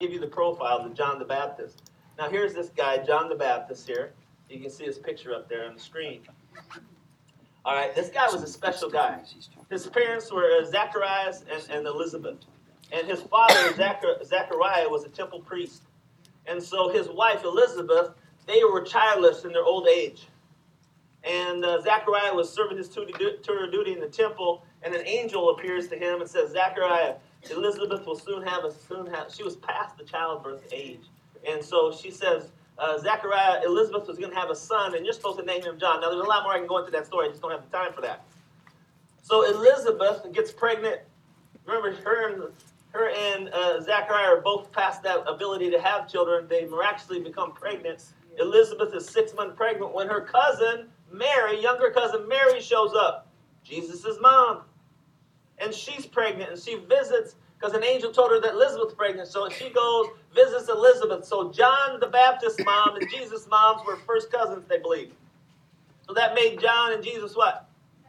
give you the profile of John the Baptist. Now here's this guy, John the Baptist here. You can see his picture up there on the screen. All right, this guy was a special guy. His parents were Zacharias and Elizabeth. And his father, Zachariah, was a temple priest. And so his wife, Elizabeth, they were childless in their old age. And Zachariah was serving his tour duty in the temple, and an angel appears to him and says, Zachariah, Elizabeth will soon have. She was past the childbirth age. And so she says, Zachariah, Elizabeth was going to have a son, and you're supposed to name him John. Now, there's a lot more I can go into that story. I just don't have the time for that. So Elizabeth gets pregnant. Remember, her and Zachariah are both past that ability to have children. They miraculously become pregnant. Elizabeth is 6 months pregnant when her cousin, Mary, younger cousin Mary, shows up. Jesus' mom. And she's pregnant, and she visits, because an angel told her that Elizabeth's pregnant. So she goes, visits Elizabeth. So John the Baptist's mom and Jesus' moms were first cousins, they believe. So that made John and Jesus what?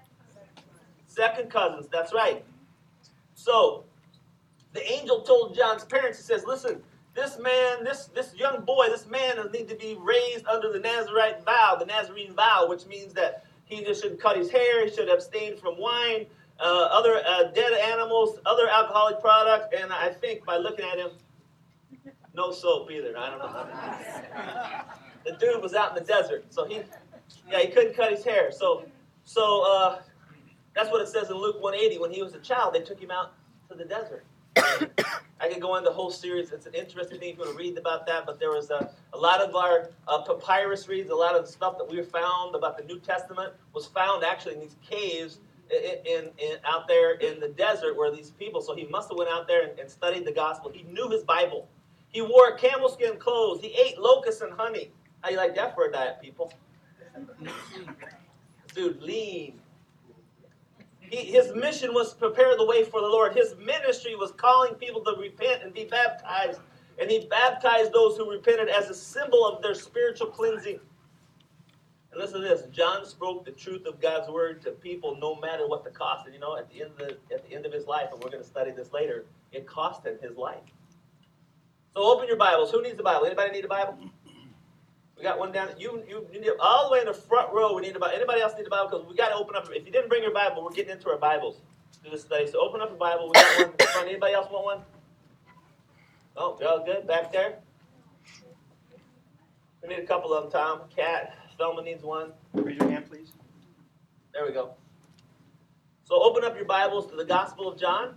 Second cousins, that's right. So the angel told John's parents, he says, listen, this man, this young boy, this man needs to be raised under the Nazarite vow, the Nazarene vow, which means that he just shouldn't cut his hair, he should abstain from wine, other dead animals, other alcoholic products, and I think by looking at him, no soap either. I don't know. The dude was out in the desert, so he couldn't cut his hair. So that's what it says in Luke 180. When he was a child, they took him out to the desert. I could go into the whole series. It's an interesting thing if you want to read about that. But there was a lot of our papyrus reads, a lot of the stuff that we found about the New Testament was found actually in these caves out there in the desert where these people. So he must have went out there and studied the gospel. He knew his Bible. He wore camel skin clothes. He ate locusts and honey. How you like that for a diet, people? Dude, lean. His mission was to prepare the way for the Lord. His ministry was calling people to repent and be baptized. And he baptized those who repented as a symbol of their spiritual cleansing. And listen to this. John spoke the truth of God's word to people no matter what the cost. And you know, at the end of his life, and we're going to study this later, it cost him his life. So open your Bibles. Who needs a Bible? Anybody need a Bible? We got one down. You need all the way in the front row. We need a Bible. Anybody else need a Bible? Because we got to open up. If you didn't bring your Bible, we're getting into our Bibles to this study. So open up a Bible. We got one in front. Anybody else want one? Oh, you're all good back there. We need a couple of them. Tom, Kat, Thelma needs one. Raise your hand, please. There we go. So open up your Bibles to the Gospel of John.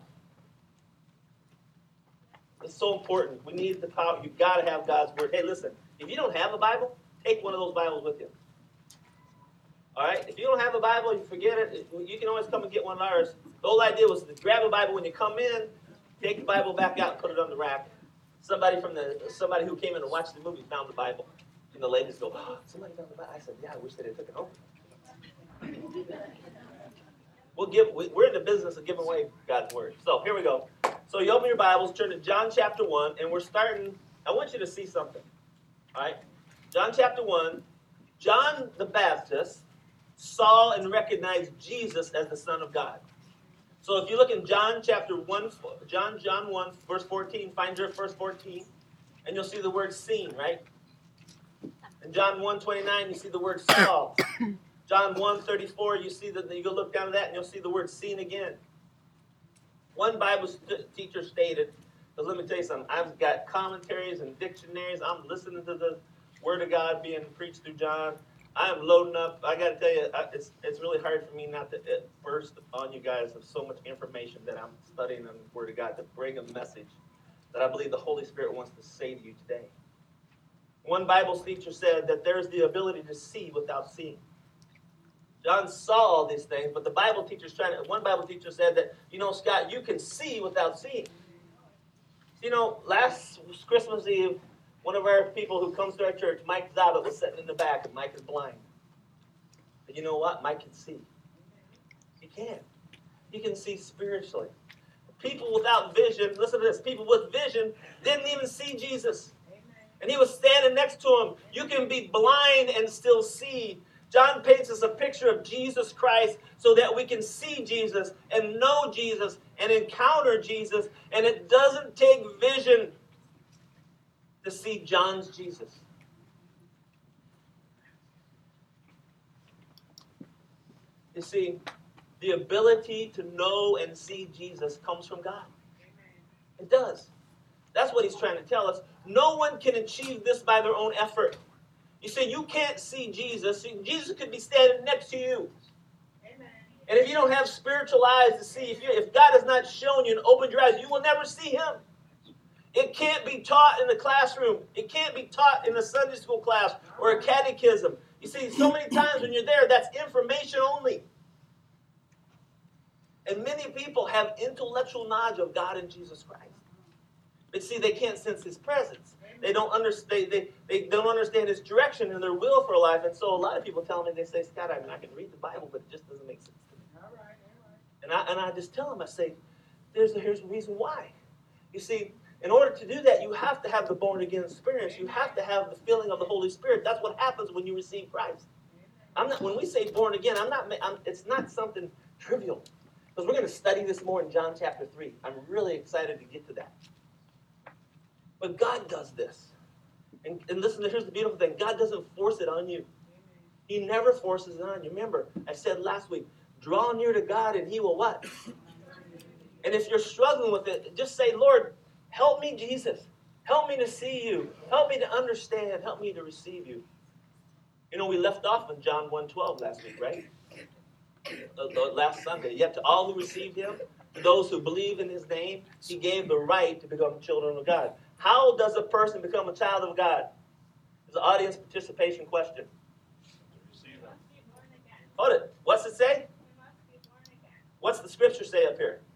It's so important. We need the power. You've got to have God's word. Hey, listen. If you don't have a Bible, take one of those Bibles with you. All right? If you don't have a Bible, you forget it. You can always come and get one of ours. The whole idea was to grab a Bible when you come in, take the Bible back out, and put it on the rack. Somebody who came in and watched the movie found the Bible. And the ladies go, oh, somebody found the Bible. I said, yeah, I wish they had took it home. We're in the business of giving away God's word. So here we go. So you open your Bibles, turn to John chapter 1, and we're starting. I want you to see something. All right? John chapter 1. John the Baptist saw and recognized Jesus as the Son of God. So if you look in John chapter 1, John 1, verse 14, find your verse 14, and you'll see the word seen, right? In John 1:29, you see the word saw. John 1:34, you go look down to that, and you'll see the word seen again. One Bible teacher stated, because let me tell you something, I've got commentaries and dictionaries. I'm listening to the Word of God being preached through John. I am loading up. I got to tell you, it's really hard for me not to burst on you guys of so much information that I'm studying on the Word of God to bring a message that I believe the Holy Spirit wants to say to you today. One Bible teacher said that there's the ability to see without seeing. John saw all these things, but one Bible teacher said that, Scott, you can see without seeing. Last Christmas Eve, one of our people who comes to our church, Mike Zaba, was sitting in the back, and Mike is blind. But you know what? Mike can see. He can. He can see spiritually. People without vision, listen to this, people with vision didn't even see Jesus. And he was standing next to him. You can be blind and still see. John paints us a picture of Jesus Christ so that we can see Jesus and know Jesus and encounter Jesus. And it doesn't take vision. to see John's Jesus. You see, the ability to know and see Jesus comes from God. It does. That's what he's trying to tell us. No one can achieve this by their own effort. You see, you can't see Jesus. See, Jesus could be standing next to you. Amen. And if you don't have spiritual eyes to see, if God has not shown you and opened your eyes, you will never see him. It can't be taught in the classroom. It can't be taught in a Sunday school class or a catechism. You see, so many times when you're there, that's information only. And many people have intellectual knowledge of God and Jesus Christ. But see, they can't sense his presence. They don't understand. They don't understand his direction and their will for life. And so a lot of people tell me, they say, Scott, I can read the Bible, but it just doesn't make sense to me. All right. And I just tell them, I say, here's the reason why. You see, in order to do that, you have to have the born again experience. You have to have the feeling of the Holy Spirit. That's what happens when you receive Christ. When we say born again, it's not something trivial. Because we're going to study this more in John chapter 3. I'm really excited to get to that. But God does this. And listen, here's the beautiful thing. God doesn't force it on you. He never forces it on you. Remember, I said last week, draw near to God and he will what? And if you're struggling with it, just say, Lord, help me, Jesus. Help me to see you. Help me to understand. Help me to receive you. You know, we left off in John 1:12 last week, right? Last Sunday. Yet to all who received him, to those who believe in his name, he gave the right to become children of God. How does a person become a child of God? It's an audience participation question. Hold it. What's it say? What's the scripture say up here?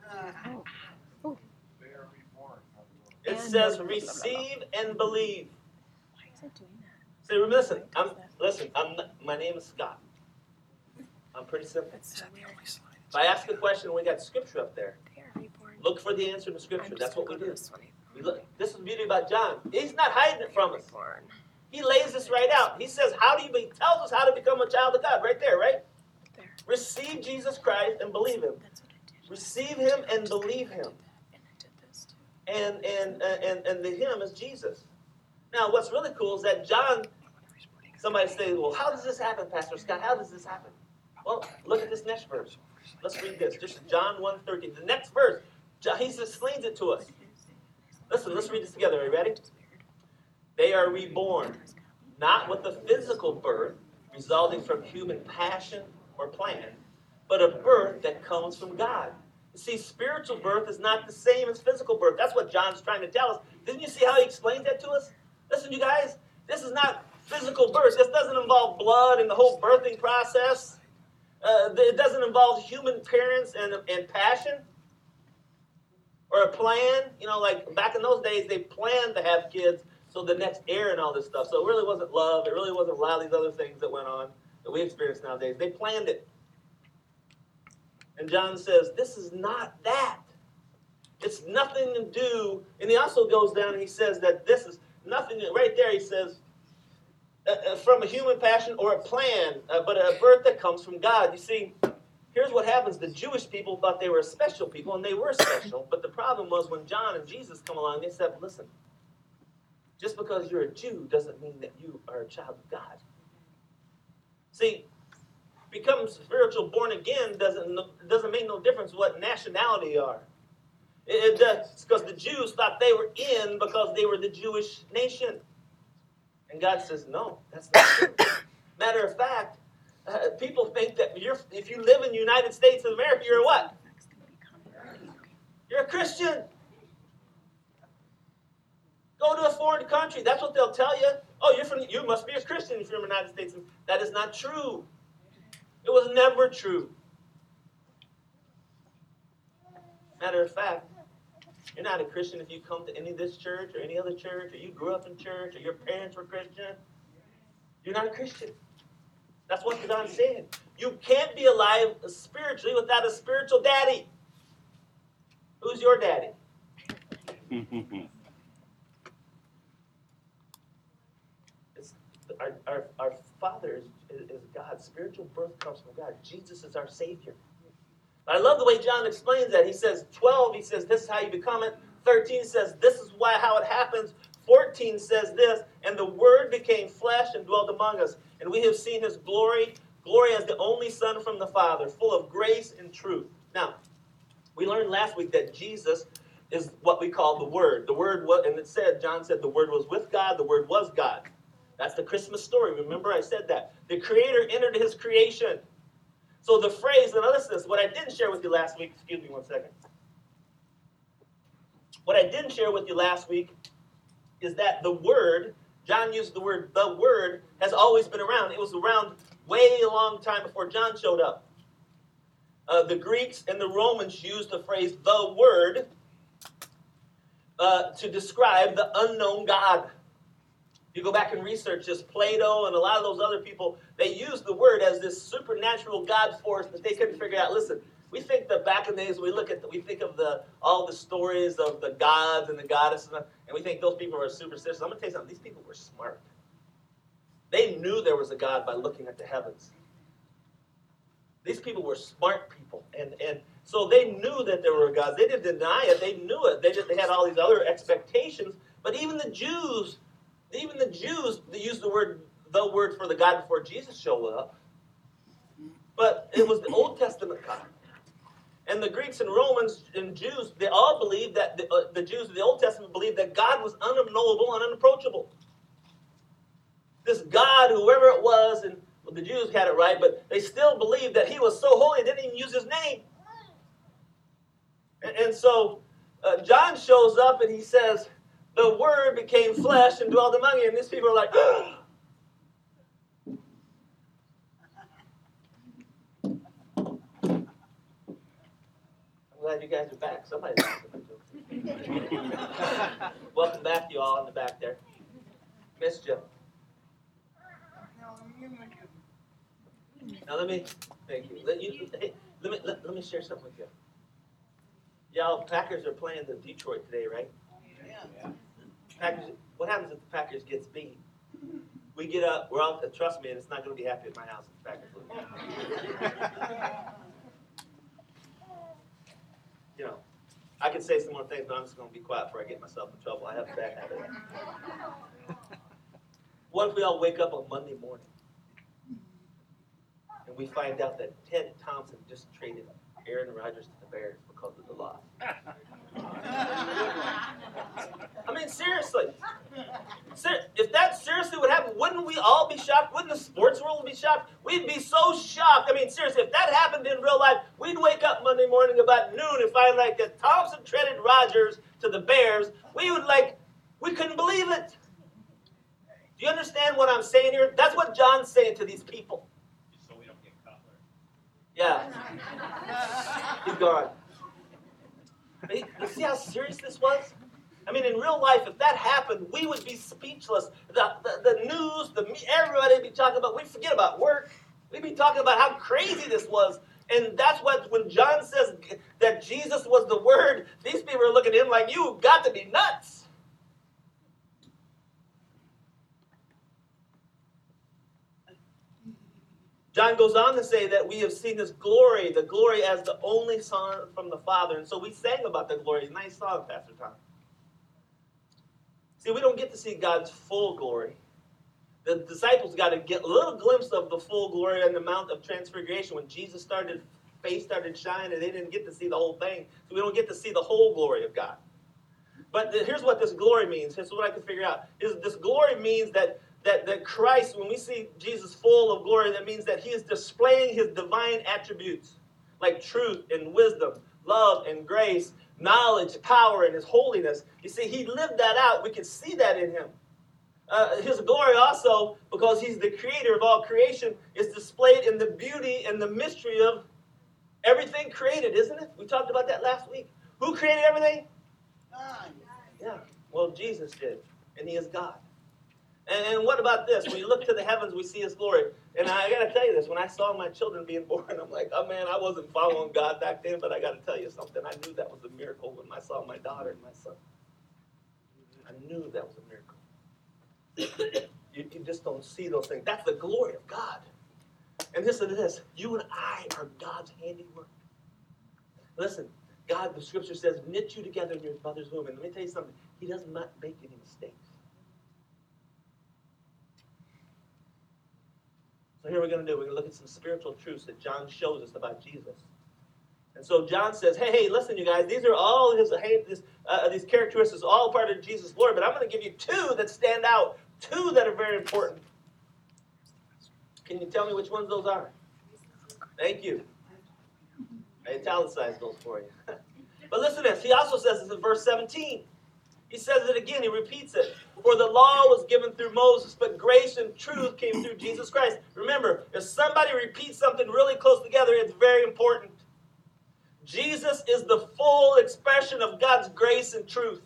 It says receive and believe. Why is it doing that? Say, my name is Scott. I'm pretty simple. If I ask a question, we got scripture up there. Look for the answer in the scripture. That's what we do. This is the beauty about John. He's not hiding it from us. He lays this right out. He says, he tells us how to become a child of God. Right there, right? Receive Jesus Christ and believe him. Receive him and believe him. And the him is Jesus. Now, what's really cool is that John, somebody say, well, how does this happen, Pastor Scott? How does this happen? Well, look at this next verse. Let's read this. Just John 1:13. The next verse, he just explains it to us. Listen, let's read this together. Are you ready? They are reborn, not with a physical birth resulting from human passion or plan, but a birth that comes from God. You see, spiritual birth is not the same as physical birth. That's what John's trying to tell us. Didn't you see how he explains that to us? Listen, you guys, this is not physical birth. This doesn't involve blood and the whole birthing process. It doesn't involve human parents and passion or a plan. You know, like back in those days, they planned to have kids so the next heir and all this stuff. So it really wasn't love. It really wasn't a lot of these other things that went on that we experience nowadays. They planned it. And John says, this is not that. It's nothing to do. And he also goes down and he says that this is nothing. Right there he says, from a human passion or a plan, but a birth that comes from God. You see, here's what happens. The Jewish people thought they were a special people, and they were special. But the problem was when John and Jesus come along, they said, listen, just because you're a Jew doesn't mean that you are a child of God. See, becoming spiritual born again doesn't make no difference what nationality you are. It does, because the Jews thought they were in because they were the Jewish nation. And God says, no, that's not true. Matter of fact, people think that if you live in the United States of America, you're a what? You're a Christian. Go to a foreign country. That's what they'll tell you. Oh, you must be a Christian if you're in the United States. That is not true. It was never true. Matter of fact, you're not a Christian if you come to any of this church or any other church, or you grew up in church, or your parents were Christian. You're not a Christian. That's what John's saying. You can't be alive spiritually without a spiritual daddy. Who's your daddy? Our Father is God. Spiritual birth comes from God. Jesus is our Savior. I love the way John explains that. He says, 12, he says, this is how you become it. 13 says, this is how it happens. 14, 15 says this, and the Word became flesh and dwelt among us, and we have seen his glory, glory as the only Son from the Father, full of grace and truth. Now, we learned last week that Jesus is what we call the Word. The Word was, and it said, John said, the Word was with God, the Word was God. That's the Christmas story. Remember I said that. The Creator entered his creation. So the phrase, and listen to this, what I didn't share with you last week, excuse me one second. What I didn't share with you last week is that the Word, John used the word, the Word, has always been around. It was around way a long time before John showed up. The Greeks and the Romans used the phrase, the Word, to describe the unknown God. You go back and research this, Plato and a lot of those other people, they used the Word as this supernatural God force that they couldn't figure out. Listen, we think that back in the days, we think of all the stories of the gods and the goddesses, and we think those people are superstitious. I'm going to tell you something. These people were smart. They knew there was a God by looking at the heavens. These people were smart people, and so they knew that there were gods. They didn't deny it. They knew it. They had all these other expectations. But even the Jews, they used the word for the God before Jesus showed up. But it was the Old Testament God. And the Greeks and Romans and Jews, they all believed that, the Jews of the Old Testament believed that God was unknowable and unapproachable. This God, whoever it was, and well, the Jews had it right, but they still believed that he was so holy, they didn't even use his name. And so John shows up and he says, the Word became flesh and dwelled among you. And these people are like, I'm glad you guys are back. Somebody's listening. Welcome back, you all in the back there. Missed you. Now thank you. Let me share something with you. Y'all, Packers are playing the Detroit today, right? Yeah. Packers. What happens if the Packers gets beat? We get up. We're all. Trust me, and it's not going to be happy at my house if the Packers lose. You know, I could say some more things, but I'm just going to be quiet before I get myself in trouble. I have a bad habit. What if we all wake up on Monday morning and we find out that Ted Thompson just traded Aaron Rodgers to the Bears because of the loss? I mean, seriously. If that seriously would happen, wouldn't we all be shocked? Wouldn't the sports world be shocked? We'd be so shocked. I mean, seriously, if that happened in real life, we'd wake up Monday morning about noon and find like that Thompson traded Rodgers to the Bears. We couldn't believe it. Do you understand what I'm saying here? That's what John's saying to these people. Just so we don't get caught. Yeah. He's gone. You see how serious this was? I mean, in real life, if that happened, we would be speechless. The news, everybody would be talking about, we'd forget about work. We'd be talking about how crazy this was. And that's what, when John says that Jesus was the Word, these people are looking at him like, you've got to be nuts. John goes on to say that we have seen his glory, the glory as the only Son from the Father. And so we sang about the glory. Nice song, Pastor Tom. See, we don't get to see God's full glory. The disciples got to get a little glimpse of the full glory on the Mount of Transfiguration when Jesus' face started shining, and they didn't get to see the whole thing. So we don't get to see the whole glory of God. But here's what this glory means. Here's what I can figure out. This glory means that Christ, when we see Jesus full of glory, that means that he is displaying his divine attributes, like truth and wisdom, love and grace, knowledge, power, and his holiness. You see, he lived that out. We can see that in him. His glory also, because he's the creator of all creation, is displayed in the beauty and the mystery of everything created, isn't it? We talked about that last week. Who created everything? God. Yeah. Well, Jesus did, and he is God. And what about this? When you look to the heavens, we see his glory. And I got to tell you this. When I saw my children being born, I'm like, oh, man, I wasn't following God back then, but I got to tell you something. I knew that was a miracle when I saw my daughter and my son. I knew that was a miracle. You just don't see those things. That's the glory of God. And listen to this. You and I are God's handiwork. Listen, God, the scripture says, knit you together in your mother's womb. And let me tell you something. He does not make any mistakes. So here we're going to do. We're going to look at some spiritual truths that John shows us about Jesus. And so John says, hey, listen, you guys, these are all these characteristics, all part of Jesus' glory, but I'm going to give you two that stand out, two that are very important. Can you tell me which ones those are? Thank you. I italicized those for you. But listen to this. He also says this in verse 17. He says it again. He repeats it. For the law was given through Moses, but grace and truth came through Jesus Christ. Remember, if somebody repeats something really close together, it's very important. Jesus is the full expression of God's grace and truth.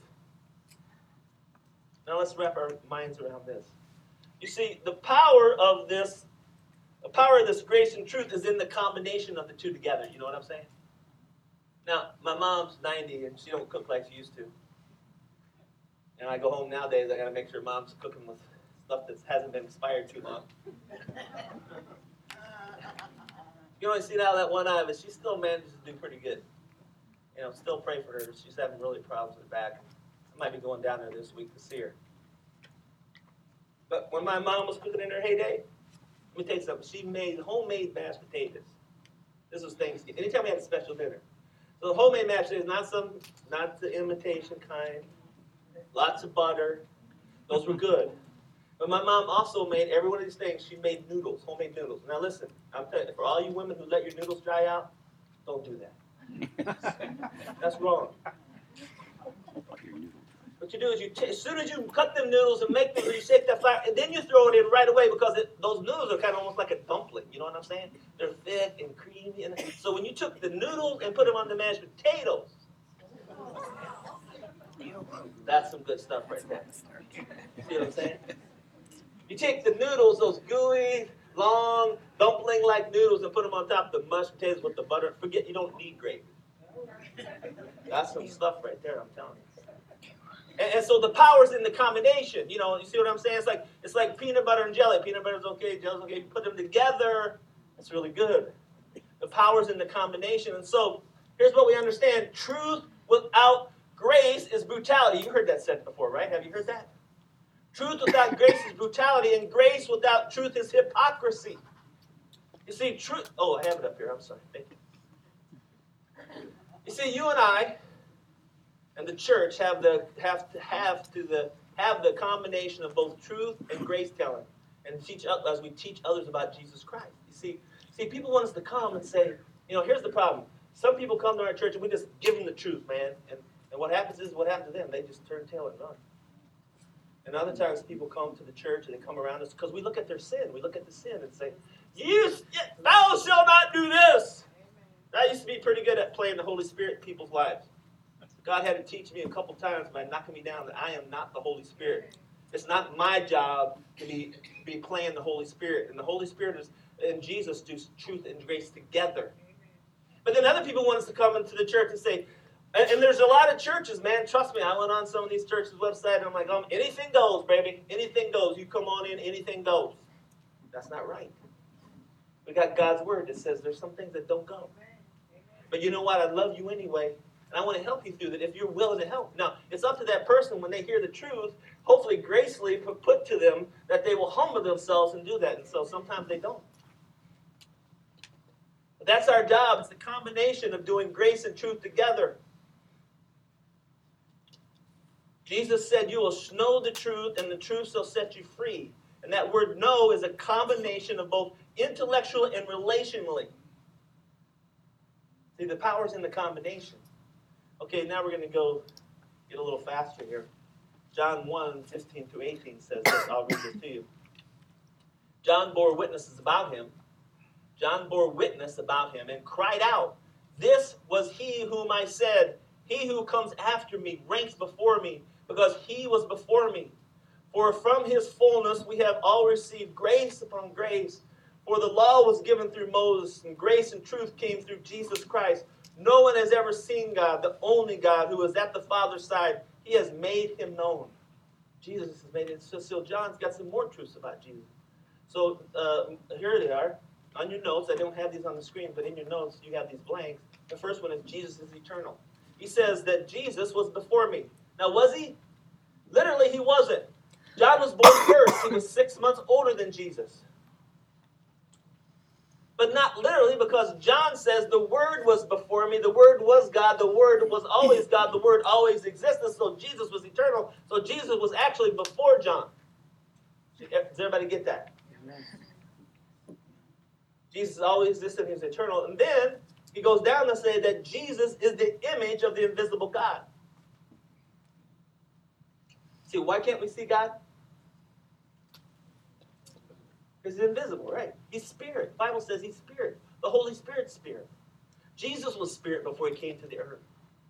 Now let's wrap our minds around this. You see, the power of this grace and truth is in the combination of the two together. You know what I'm saying? Now, my mom's 90 and she don't cook like she used to. And I go home nowadays, I got to make sure mom's cooking with stuff that hasn't been expired too long. You only see now that one eye, but she still manages to do pretty good. You know, still pray for her. She's having really problems with her back. I might be going down there this week to see her. But when my mom was cooking in her heyday, let me tell you something. She made homemade mashed potatoes. This was Thanksgiving. Anytime we had a special dinner. So the homemade mashed potatoes, not the imitation kind. Lots of butter. Those were good. But my mom also made every one of these things. She made noodles, homemade noodles. Now listen, I'm telling you, for all you women who let your noodles dry out, don't do that. That's wrong. What you do is as soon as you cut them noodles and make them, you shake that flour, and then you throw it in right away because those noodles are kind of almost like a dumpling. You know what I'm saying? They're thick and creamy. So when you took the noodles and put them on the mashed potatoes, that's some good stuff right there. You see what I'm saying? You take the noodles, those gooey, long, dumpling-like noodles, and put them on top of the mashed potatoes with the butter. Forget you don't need gravy. That's some stuff right there, I'm telling you. And so the power's in the combination. You know, you see what I'm saying? It's like peanut butter and jelly. Peanut butter's okay, jelly's okay. You put them together, it's really good. The power's in the combination. And so here's what we understand. Truth without grace is brutality. You heard that said before, right? Have you heard that? Truth without grace is brutality, and grace without truth is hypocrisy. You see, truth... Oh, I have it up here. I'm sorry. Thank you. You see, you and I and the church have the combination of both truth and grace telling, and as we teach others about Jesus Christ. You see, people want us to come and say, you know, here's the problem. Some people come to our church and we just give them the truth, man, and what happens to them. They just turn tail and run. And other times people come to the church and they come around us because we look at their sin. We look at the sin and say, thou shalt not do this. I used to be pretty good at playing the Holy Spirit in people's lives. God had to teach me a couple times by knocking me down that I am not the Holy Spirit. It's not my job to be playing the Holy Spirit. And the Holy Spirit and Jesus do truth and grace together. But then other people want us to come into the church and say, and there's a lot of churches, man. Trust me, I went on some of these churches' websites, and I'm like, anything goes, baby. Anything goes. You come on in, anything goes. That's not right. We got God's word that says there's some things that don't go. But you know what? I love you anyway, and I want to help you through that if you're willing to help. Now, it's up to that person when they hear the truth, hopefully gracefully put to them that they will humble themselves and do that. And so sometimes they don't. But that's our job. It's the combination of doing grace and truth together. Jesus said, you will know the truth, and the truth shall set you free. And that word know is a combination of both intellectual and relationally. See, the power's in the combination. Okay, now we're going to go get a little faster here. John 1:15-18 says this. I'll read this to you. John bore witness about him and cried out, this was he whom I said, he who comes after me ranks before me, because he was before me. For from his fullness we have all received grace upon grace. For the law was given through Moses, and grace and truth came through Jesus Christ. No one has ever seen God, the only God, who is at the Father's side. He has made him known. Jesus has made it. So John's got some more truths about Jesus. So here they are. On your notes, I don't have these on the screen, but in your notes you have these blanks. The first one is Jesus is eternal. He says that Jesus was before me. Now, was he? Literally, he wasn't. John was born first. He was 6 months older than Jesus. But not literally, because John says the Word was before me, the Word was God, the Word was always God, the Word always existed, so Jesus was eternal, so Jesus was actually before John. Does everybody get that? Amen. Jesus always existed, he was eternal. And then he goes down to say that Jesus is the image of the invisible God. See, why can't we see God? Because he's invisible, right? He's spirit. The Bible says he's spirit. The Holy Spirit's spirit. Jesus was spirit before he came to the earth.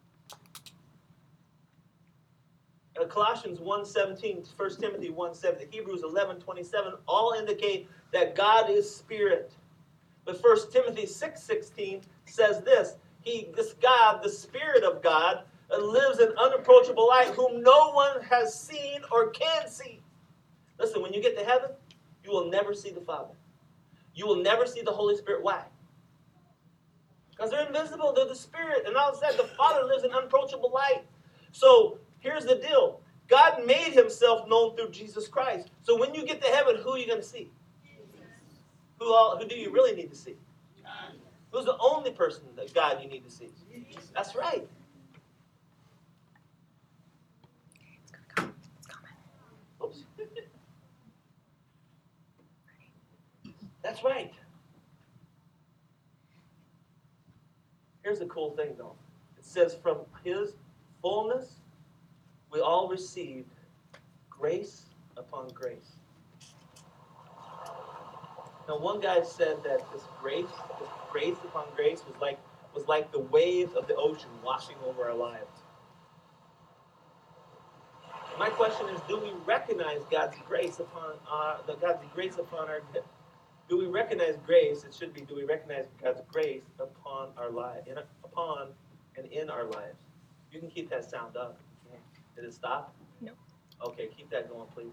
Colossians 1:17, 1 Timothy 1:7, Hebrews 11:27 all indicate that God is spirit. But 1 Timothy 6:16 says this God, the Spirit of God, lives in unapproachable light, whom no one has seen or can see. Listen, when you get to heaven, you will never see the Father. You will never see the Holy Spirit. Why? Because they're invisible, they're the Spirit. And all of a sudden, the Father lives in unapproachable light. So here's the deal. God made himself known through Jesus Christ. So when you get to heaven, who are you going to see? Who do you really need to see? Who's the only person that God you need to see? That's right. Oops. That's right. Here's the cool thing, though. It says, from his fullness, we all received grace upon grace. Now, one guy said that this grace upon grace was like the waves of the ocean washing over our lives. My question is, do we recognize God's grace upon our? Do we recognize grace? It should be, do we recognize God's grace upon our life, upon and in our lives? You can keep that sound up. Did it stop? No. Okay, keep that going, please.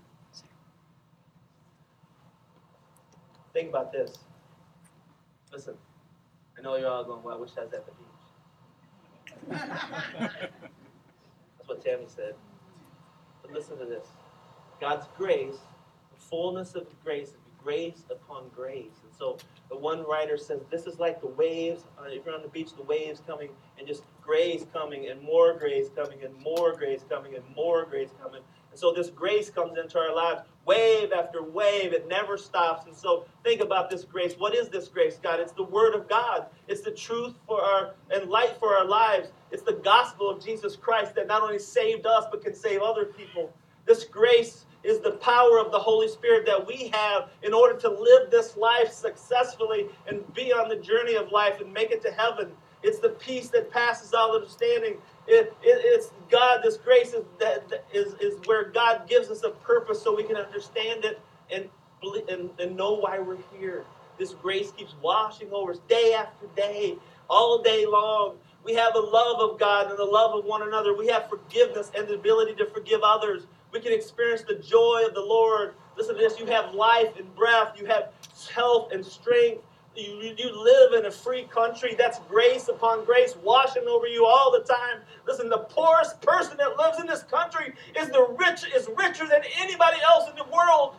Think about this. Listen, I know you're all going, well, I wish I was at the beach. That's what Tammy said. But listen to this. God's grace, the fullness of grace, is grace upon grace. And so the one writer says this is like the waves. If you're on the beach, the waves coming, and just grace coming, and more grace coming, and more grace coming, and more grace coming. And so this grace comes into our lives, wave after wave. It never stops. And so think about this grace. What is this grace, God? It's the Word of God. It's the truth and light for our lives. It's the gospel of Jesus Christ that not only saved us, but can save other people. This grace is the power of the Holy Spirit that we have in order to live this life successfully and be on the journey of life and make it to heaven. It's the peace that passes all understanding. It's God. This grace is where God gives us a purpose so we can understand it and know why we're here. This grace keeps washing over us day after day, all day long. We have the love of God and the love of one another. We have forgiveness and the ability to forgive others. We can experience the joy of the Lord. Listen to this. You have life and breath. You have health and strength. You live in a free country. That's grace upon grace washing over you all the time. Listen, the poorest person that lives in this country is richer than anybody else in the world.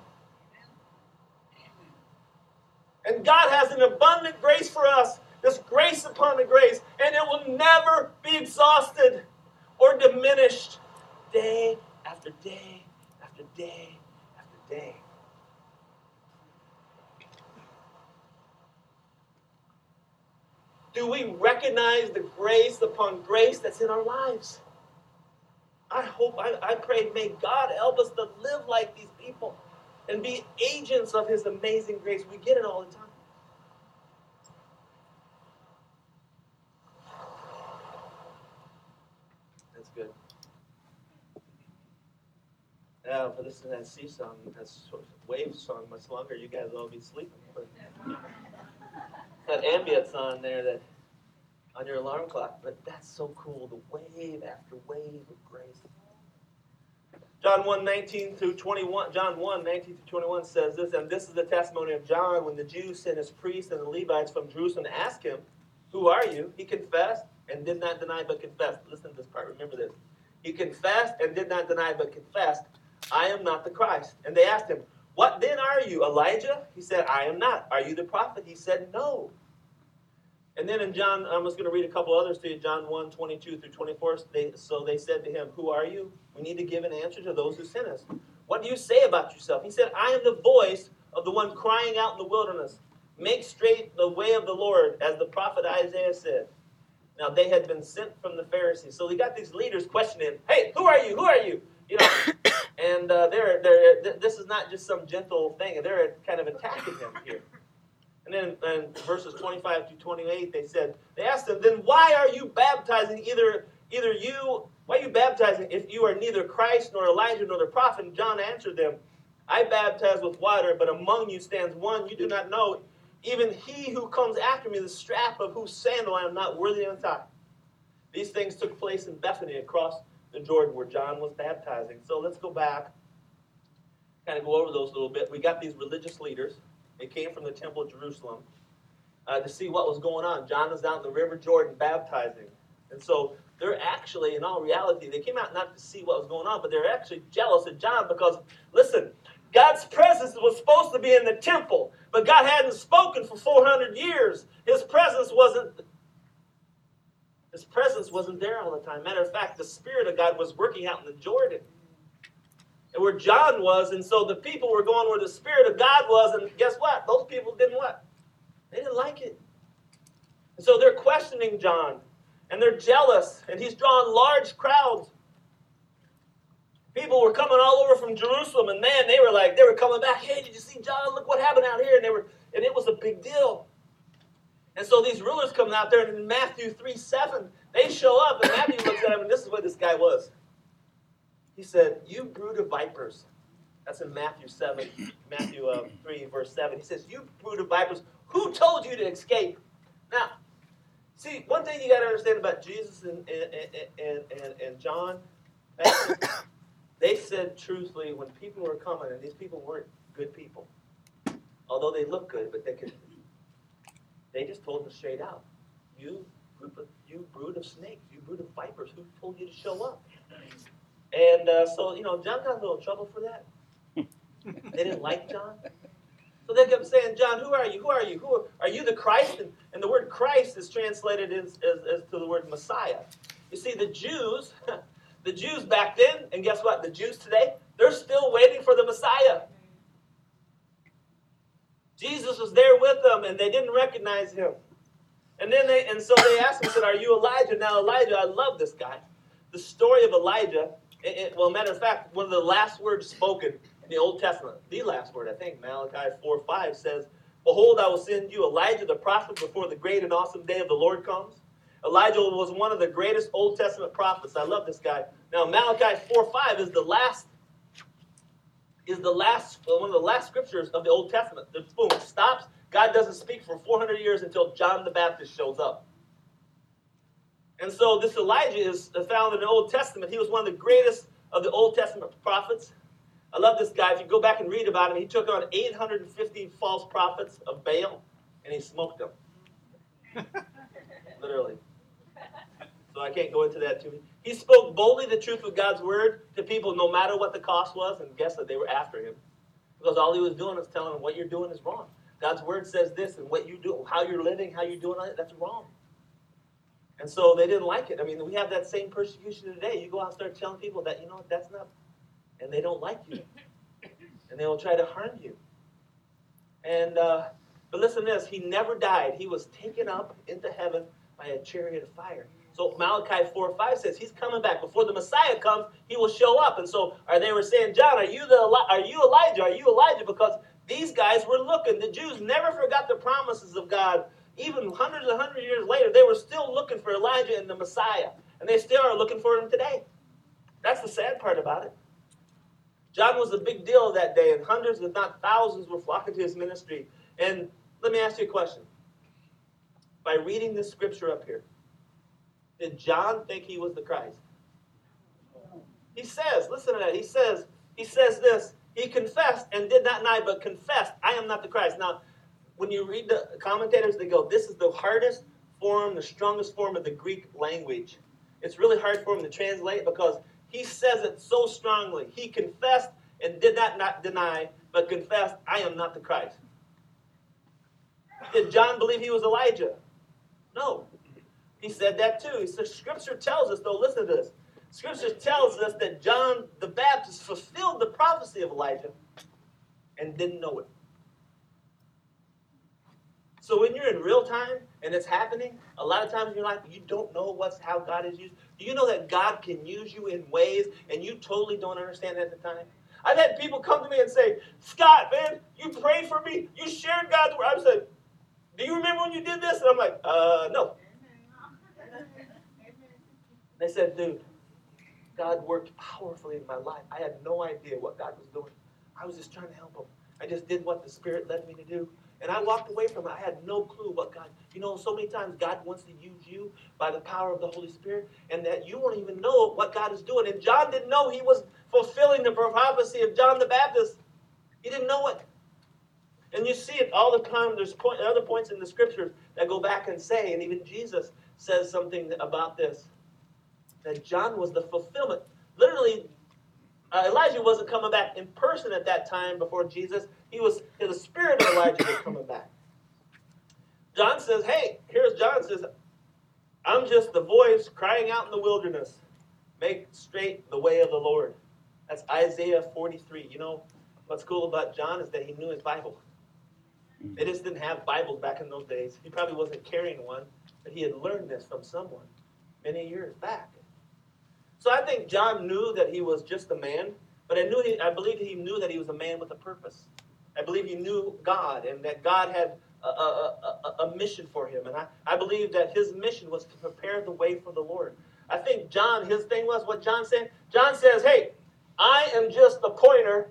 And God has an abundant grace for us. This grace upon the grace. And it will never be exhausted or diminished day after day after day after day. Do we recognize the grace upon grace that's in our lives? I pray, may God help us to live like these people and be agents of His amazing grace. We get it all the time. That's good. Now, for listening to that sea song, that wave song much longer, you guys will all be sleeping. But that ambience on there, that on your alarm clock, but that's so cool. The wave after wave of grace. John 1:19 through 21. John 1:19 through 21 says this, and this is the testimony of John when the Jews sent his priests and the Levites from Jerusalem to ask him, "Who are you?" He confessed and did not deny, but confessed. Listen to this part. Remember this. He confessed and did not deny, but confessed, "I am not the Christ." And they asked him, What then are you, Elijah? He said, I am not. Are you the prophet? He said, no. And then in John, I'm just going to read a couple others to you, John 1, 22 through 24. So they said to him, who are you? We need to give an answer to those who sent us. What do you say about yourself? He said, I am the voice of the one crying out in the wilderness. Make straight the way of the Lord, as the prophet Isaiah said. Now, they had been sent from the Pharisees. So we got these leaders questioning, hey, who are you? Who are you? You know, and this is not just some gentle thing. They're kind of attacking him here. And then in verses 25 to 28, they asked him, then why are you baptizing why are you baptizing if you are neither Christ nor Elijah nor the prophet? And John answered them, I baptize with water, but among you stands one you do not know, even he who comes after me, the strap of whose sandal I am not worthy to untie. These things took place in Bethany across the Jordan where John was baptizing. So let's go back, kind of go over those a little bit. We got these religious leaders. They came from the temple of Jerusalem to see what was going on. John was down in the river Jordan baptizing. And so they're actually, in all reality, they came out not to see what was going on, but they're actually jealous of John because, listen, God's presence was supposed to be in the temple, but God hadn't spoken for 400 years. His presence wasn't there all the time. Matter of fact, the Spirit of God was working out in the Jordan. And where John was, and so the people were going where the Spirit of God was, and guess what? Those people didn't what? They didn't like it. And so they're questioning John, and they're jealous, and he's drawing large crowds. People were coming all over from Jerusalem, and man, they were coming back. Hey, did you see John? Look what happened out here. And it was a big deal. And so these rulers come out there, and in Matthew 3:7, they show up, and Matthew looks at them, and this is what this guy was. He said, you brood of vipers. That's in Matthew 3, verse 7. He says, you brood of vipers, who told you to escape? Now, see, one thing you got to understand about Jesus and John, they said truthfully when people were coming, and these people weren't good people. Although they look good, but they just told them straight out, you brood of snakes, you brood of vipers, who told you to show up? And so, John got a little trouble for that. They didn't like John. So they kept saying, John, who are you? Who are you? Are you the Christ? And the word Christ is translated as to the word Messiah. You see, the Jews back then, and guess what? The Jews today, they're still waiting for the Messiah. Jesus was there with them, and they didn't recognize him. And so they asked him, said, are you Elijah? Now, Elijah, I love this guy. The story of Elijah, matter of fact, one of the last words spoken in the Old Testament, the last word, I think, Malachi 4:5 says, behold, I will send you Elijah the prophet before the great and awesome day of the Lord comes. Elijah was one of the greatest Old Testament prophets. I love this guy. Now, Malachi 4:5 is one of the last scriptures of the Old Testament. Boom, it stops. God doesn't speak for 400 years until John the Baptist shows up. And so this Elijah is found in the Old Testament. He was one of the greatest of the Old Testament prophets. I love this guy. If you go back and read about him, he took on 850 false prophets of Baal, and he smoked them. Literally. So I can't go into that too much. He spoke boldly the truth of God's word to people no matter what the cost was, and guess what? They were after him. Because all he was doing was telling them what you're doing is wrong. God's word says this, and what you do, how you're living, how you're doing it, that's wrong. And so they didn't like it. I mean, we have that same persecution today. You go out and start telling people that, that's not, and they don't like you. And they will try to harm you. And, but listen to this, he never died. He was taken up into heaven by a chariot of fire. So Malachi 4:5 says he's coming back. Before the Messiah comes, he will show up. And so they were saying, John, are you Elijah? Are you Elijah? Because these guys were looking. The Jews never forgot the promises of God. Even hundreds and hundreds of years later, they were still looking for Elijah and the Messiah. And they still are looking for him today. That's the sad part about it. John was a big deal that day, and hundreds, if not thousands, were flocking to his ministry. And let me ask you a question. By reading this scripture up here, did John think he was the Christ? He says, listen to that. He says this. He confessed and did not deny, but confessed, I am not the Christ. Now, when you read the commentators, they go, this is the hardest form, the strongest form of the Greek language. It's really hard for him to translate because he says it so strongly. He confessed and did not deny, but confessed, I am not the Christ. Did John believe he was Elijah? No. He said that too. He said, Scripture tells us, though, listen to this. Scripture tells us that John the Baptist fulfilled the prophecy of Elijah and didn't know it. So when you're in real time and it's happening, a lot of times in your life, you don't know how God is used. Do you know that God can use you in ways and you totally don't understand it at the time? I've had people come to me and say, Scott, man, you prayed for me. You shared God's word. I said, do you remember when you did this? And I'm like, no. They said, dude, God worked powerfully in my life. I had no idea what God was doing. I was just trying to help him. I just did what the Spirit led me to do. And I walked away from it. I had no clue what God... You know, so many times God wants to use you by the power of the Holy Spirit, and that you won't even know what God is doing. And John didn't know he was fulfilling the prophecy of John the Baptist. He didn't know it. And you see it all the time. There's other points in the Scriptures that go back and say, and even Jesus says something about this, that John was the fulfillment. Literally, Elijah wasn't coming back in person at that time before Jesus. The spirit of Elijah was coming back. John says, hey, here's John says, I'm just the voice crying out in the wilderness. Make straight the way of the Lord. That's Isaiah 43. You know, what's cool about John is that he knew his Bible. They just didn't have Bibles back in those days. He probably wasn't carrying one, but he had learned this from someone many years back. So I think John knew that he was just a man, but I believe he knew that he was a man with a purpose. I believe he knew God, and that God had a mission for him. And I believe that his mission was to prepare the way for the Lord. I think John, his thing was what John said. John says, hey, I am just the pointer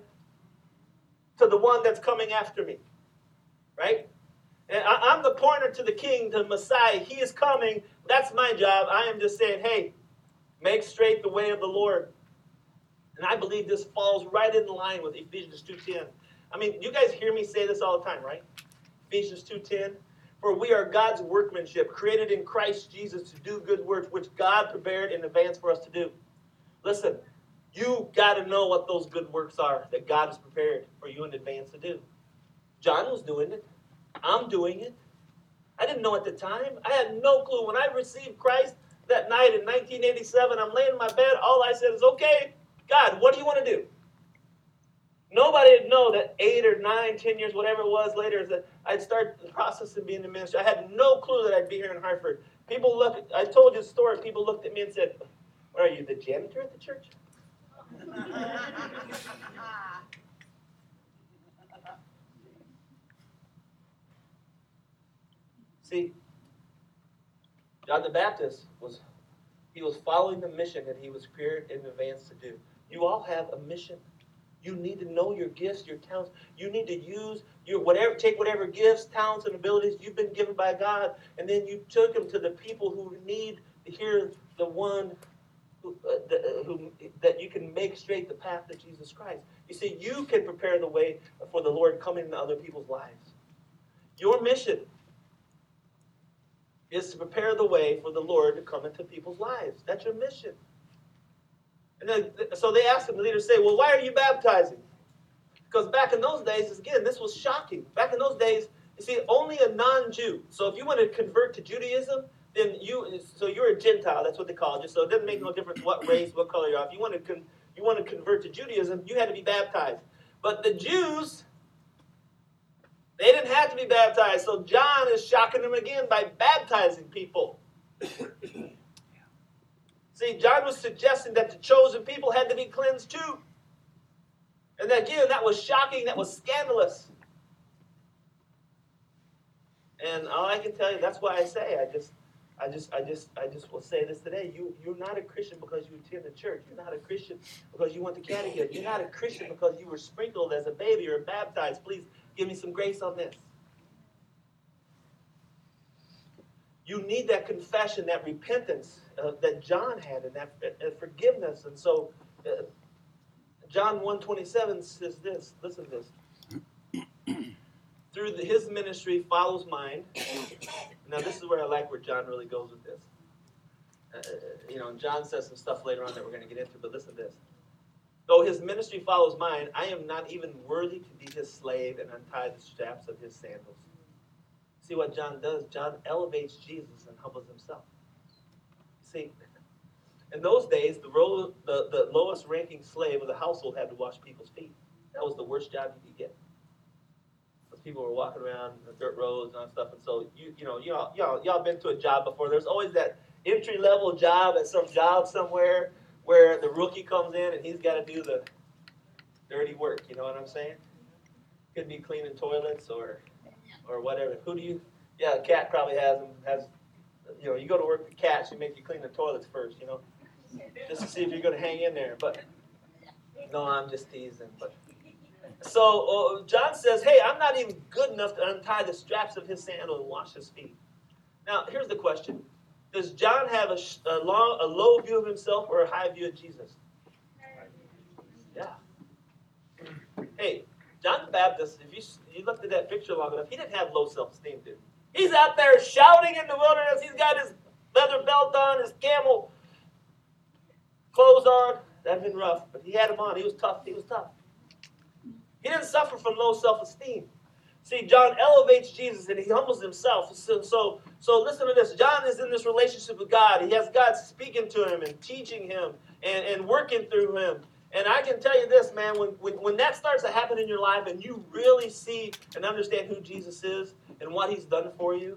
to the one that's coming after me. Right? And I'm the pointer to the king, to the Messiah. He is coming. That's my job. I am just saying, hey, make straight the way of the Lord. And I believe this falls right in line with Ephesians 2:10. I mean, you guys hear me say this all the time, right? Ephesians 2:10. For we are God's workmanship, created in Christ Jesus to do good works, which God prepared in advance for us to do. Listen, you got to know what those good works are that God has prepared for you in advance to do. John was doing it. I'm doing it. I didn't know at the time. I had no clue. When I received Christ that night in 1987, I'm laying in my bed. All I said is, okay, God, what do you want to do? Nobody would know that 8 or 9, 10 years, whatever it was later, is that I'd start the process of being in ministry. I had no clue that I'd be here in Hartford. I told you the story. People looked at me and said, what are you, the janitor at the church? See, John the Baptist was following the mission that he was prepared in advance to do. You all have a mission. You need to know your gifts, your talents. You need to use take whatever gifts, talents, and abilities you've been given by God, and then you took them to the people who need to hear the one that you can make straight the path to Jesus Christ. You see, you can prepare the way for the Lord coming into other people's lives. Your mission is to prepare the way for the Lord to come into people's lives. That's your mission. And then, so they asked him, the leaders say, well, why are you baptizing? Because back in those days, again, this was shocking. Back in those days, you see, only a non-Jew. So if you want to convert to Judaism, then you're a Gentile. That's what they call it. So it doesn't make no difference what race, what color you are. If you want to convert to Judaism, you had to be baptized. But the Jews, they didn't have to be baptized. So John is shocking them again by baptizing people. See, John was suggesting that the chosen people had to be cleansed too. And again, that was shocking, that was scandalous. And all I can tell you, that's why I say, I just will say this today. You're not a Christian because you attend the church. You're not a Christian because you went to catechism. You're not a Christian because you were sprinkled as a baby or baptized. Please give me some grace on this. You need that confession, that repentance that John had, and that forgiveness. And so, John 1:27 says this. Listen to this. Through his ministry follows mine. Now, this is where I like where John really goes with this. John says some stuff later on that we're going to get into, but listen to this. Though his ministry follows mine, I am not even worthy to be his slave and untie the straps of his sandals. See what John does? John elevates Jesus and humbles himself. See, in those days, the lowest ranking slave of the household had to wash people's feet. That was the worst job you could get. Because people were walking around the dirt roads and stuff. And so, y'all been to a job before. There's always that entry-level job at some job somewhere where the rookie comes in and he's got to do the dirty work. You know what I'm saying? Could be cleaning toilets or whatever. Yeah, Cat probably has, you go to work with Cat, she makes you clean the toilets first, just to see if you're going to hang in there. But no, I'm just teasing. But so John says, hey, I'm not even good enough to untie the straps of his sandal and wash his feet. Now, here's the question. Does John have a low view of himself or a high view of Jesus? Yeah. Hey, John the Baptist, if you looked at that picture long enough, he didn't have low self-esteem, dude. He's out there shouting in the wilderness. He's got his leather belt on, his camel clothes on. That'd been rough, but he had them on. He was tough. He didn't suffer from low self-esteem. See, John elevates Jesus and he humbles himself. So listen to this. John is in this relationship with God. He has God speaking to him and teaching him and working through him. And I can tell you this, man, when that starts to happen in your life and you really see and understand who Jesus is and what he's done for you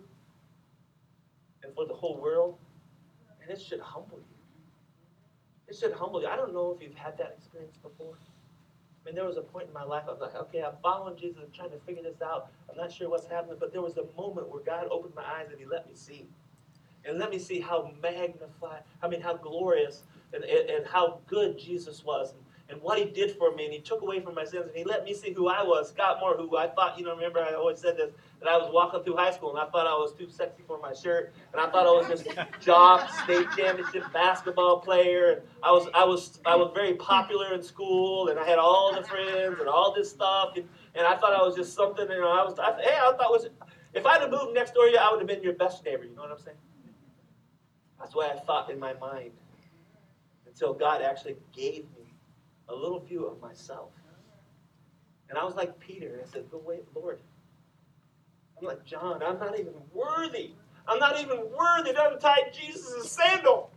and for the whole world, and it should humble you. It should humble you. I don't know if you've had that experience before. I mean, there was a point in my life I was like, okay, I'm following Jesus and trying to figure this out. I'm not sure what's happening, but there was a moment where God opened my eyes and he let me see. And let me see how how glorious and how good Jesus was and what he did for me. And he took away from my sins and he let me see who I was, Scott Moore, who I thought, remember I always said this, that I was walking through high school and I thought I was too sexy for my shirt. And I thought I was this jock, state championship basketball player. And I was very popular in school and I had all the friends and all this stuff. And I thought I was just something, I thought if I'd have moved next door to you, I would have been your best neighbor. You know what I'm saying? That's what I thought in my mind until God actually gave me a little view of myself. And I was like Peter, and I said, "Go wait, Lord." I'm like John, I'm not even worthy. I'm not even worthy to untie Jesus' sandal.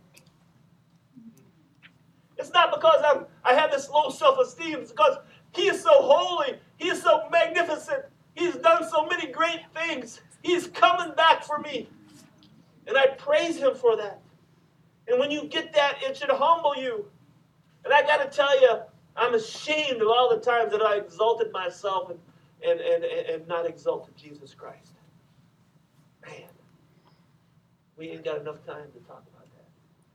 It's not because I have this low self-esteem. It's because he is so holy. He is so magnificent. He's done so many great things. He's coming back for me. And I praise him for that. And when you get that, it should humble you. And I got to tell you, I'm ashamed of all the times that I exalted myself and not exalted Jesus Christ. Man, we ain't got enough time to talk about that.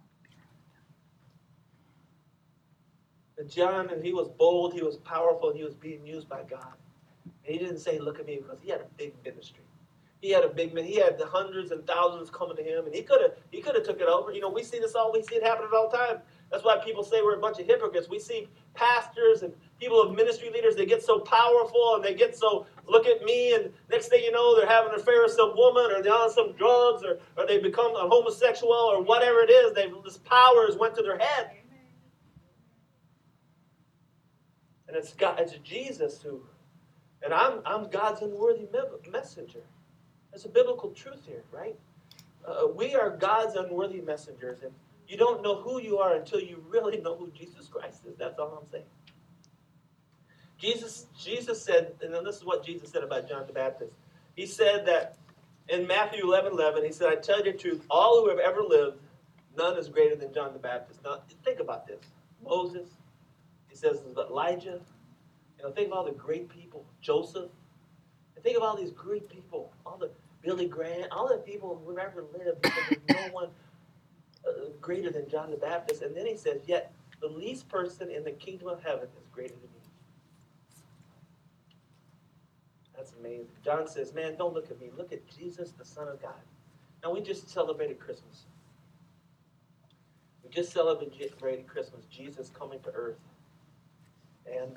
But John, he was bold, he was powerful, and he was being used by God. And he didn't say, "Look at me," because he had a big ministry. He had the hundreds and thousands coming to him, and he could have took it over. We see it happening all the time. That's why people say we're a bunch of hypocrites. We see pastors and people of ministry leaders, they get so powerful and they get so, "Look at me," and next thing you know, they're having an affair with some woman or they're on some drugs or they become a homosexual or whatever it is. This power has went to their head. And it's Jesus who, and I'm God's unworthy messenger. There's a biblical truth here, right? We are God's unworthy messengers, and you don't know who you are until you really know who Jesus Christ is. That's all I'm saying. Jesus said, and then this is what Jesus said about John the Baptist. He said that in Matthew 11:11, he said, "I tell you the truth, all who have ever lived, none is greater than John the Baptist." Now, think about this. Moses, he says, Elijah. Think of all the great people. Joseph. And think of all these great people. All the Billy Graham, all the people who have ever lived. There's no one greater than John the Baptist. And then he says, "Yet the least person in the kingdom of heaven is greater than me." That's amazing. John says, "Man, don't look at me. Look at Jesus, the Son of God." Now, we just celebrated Christmas. We just celebrated Christmas. Jesus coming to earth. And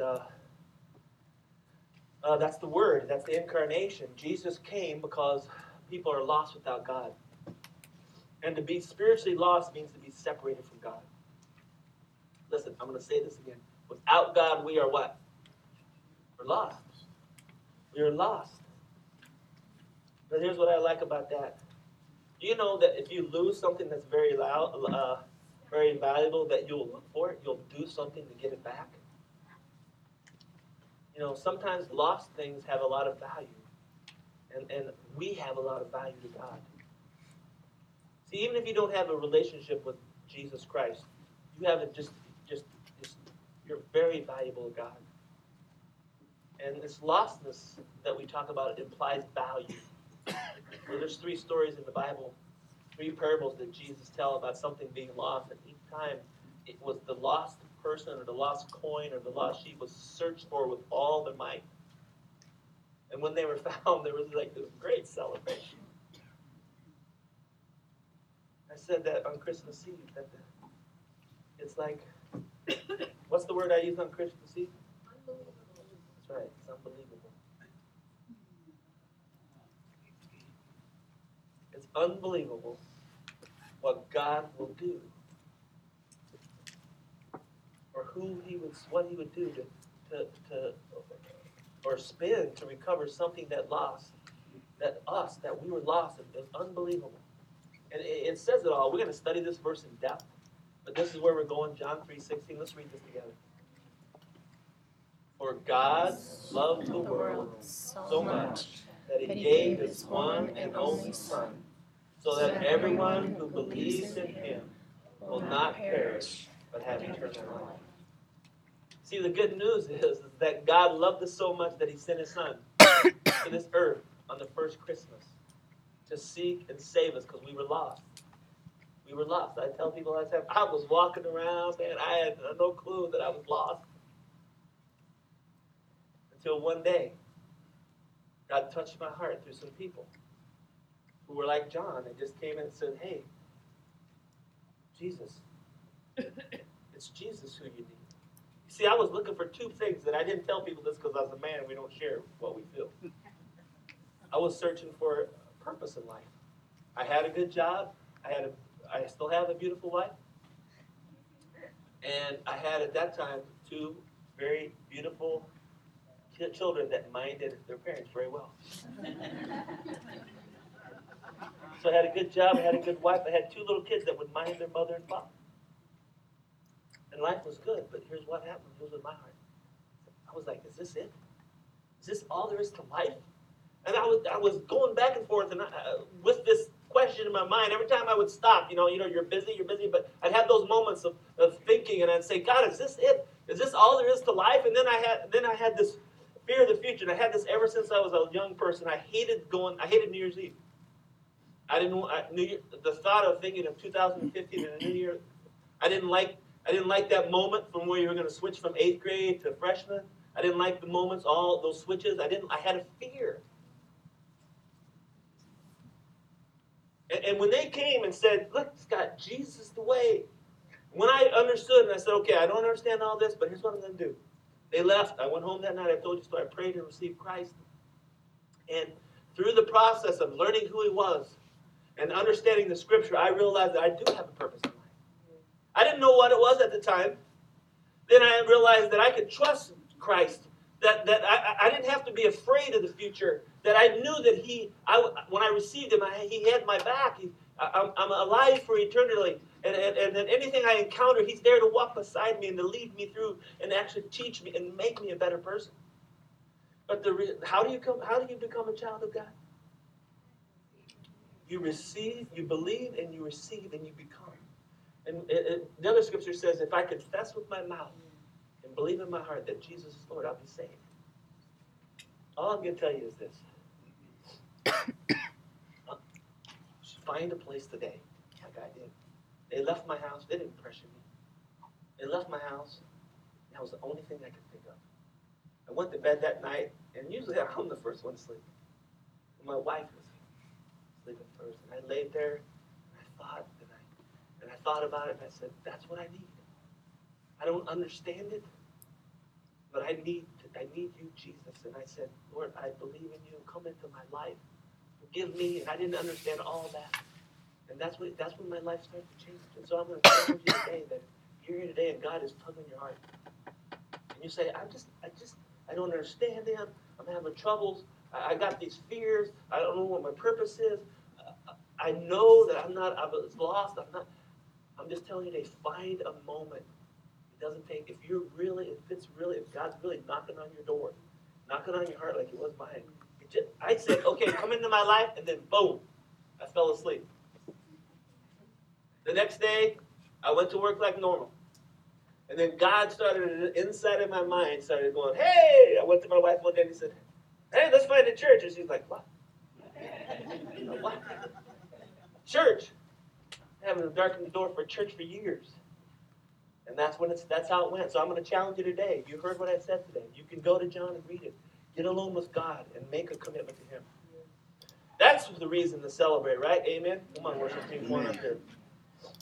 that's the Word. That's the incarnation. Jesus came because people are lost without God. And to be spiritually lost means to be separated from God. Listen, I'm going to say this again. Without God, we are what? We're lost. We are lost. But here's what I like about that. Do you know that if you lose something that's very very valuable, that you'll look for it, you'll do something to get it back? You know, sometimes lost things have a lot of value. And we have a lot of value to God. See, even if you don't have a relationship with Jesus Christ, you have it just you're very valuable to God. And this lostness that we talk about implies value. Well, there's 3 stories in the Bible, 3 parables that Jesus tells about something being lost, and each time it was the lost person or the lost coin or the lost sheep was searched for with all their might. And when they were found, there was like this great celebration. I said that on Christmas Eve, that it's like, what's the word I use on Christmas Eve? Unbelievable. That's right, it's unbelievable. It's unbelievable what God will do, or what He would do to or spend to recover something that we were lost. It was unbelievable. And it says it all. We're going to study this verse in depth, but this is where we're going, John 3:16. Let's read this together. For God loved the world so much that He gave His one and only Son, so that everyone who believes in Him will not perish, but have eternal life. See, the good news is that God loved us so much that He sent His Son to this earth on the first Christmas to seek and save us because we were lost. We were lost. I tell people all the time, I was walking around, man, I had no clue that I was lost. Until one day, God touched my heart through some people who were like John. They just came in and said, hey, Jesus, it's Jesus who you need. You see, I was looking for 2 things, and I didn't tell people this because I was a man and we don't share what we feel. I was searching for purpose in life. I had a good job. I still have a beautiful wife. And I had at that time 2 very beautiful children that minded their parents very well. So I had a good job, I had a good wife, I had 2 little kids that would mind their mother and father. And life was good, but here's what happened. It was in my heart. I was like, is this it? Is this all there is to life? And I was going back and forth and with this question in my mind. Every time I would stop, you're busy, but I'd have those moments of thinking, and I'd say, God, is this it? Is this all there is to life? And then I had this fear of the future, and I had this ever since I was a young person. I hated New Year's Eve. The thought of thinking of 2015 and a New Year, I didn't like that moment from where you were going to switch from 8th grade to freshman. I didn't like the moments, all those switches. I had a fear. And when they came and said, look, Scott, Jesus is the way. When I understood, and I said, okay, I don't understand all this, but here's what I'm going to do. They left. I went home that night. I told you so. I prayed and received Christ. And through the process of learning who He was and understanding the Scripture, I realized that I do have a purpose in life. I didn't know what it was at the time. Then I realized that I could trust Christ, that I didn't have to be afraid of the future, that I knew that when I received Him, He had my back. I'm alive for eternity. And that anything I encounter, He's there to walk beside me and to lead me through and actually teach me and make me a better person. But how do you become a child of God? You receive, you believe, and you receive, and you become. And the other scripture says, if I confess with my mouth and believe in my heart that Jesus is Lord, I'll be saved. All I'm going to tell you is this. Find a place today, like I did. They left my house. They didn't pressure me. They left my house. And that was the only thing I could think of. I went to bed that night, and usually I'm the first one to sleep. And my wife was sleeping first. And I laid there, and I thought, and I thought about it, and I said, that's what I need. I don't understand it, but I need you, Jesus. And I said, Lord, I believe in you. Come into my life. Forgive me. And I didn't understand all that. And that's when my life started to change. And so I'm going to challenge you today that you're here today and God is tugging your heart. And you say, I don't understand him. I'm having troubles. I got these fears. I don't know what my purpose is. I know that I was lost. I'm just telling you to find a moment. It doesn't take, if God's really knocking on your door, knocking on your heart like it was mine. I'd say, okay, come into my life, and then boom, I fell asleep. The next day, I went to work like normal. And then God started, inside of my mind, started going, hey! I went to my wife one day and he said, hey, let's find a church. And she's like, what? What? Church. I haven't darkened the door for a church for years. And that's how it went. So I'm going to challenge you today. You heard what I said today. You can go to John and read it. Get alone with God and make a commitment to him. That's the reason to celebrate, right? Amen? Come on, worship team, come on up here.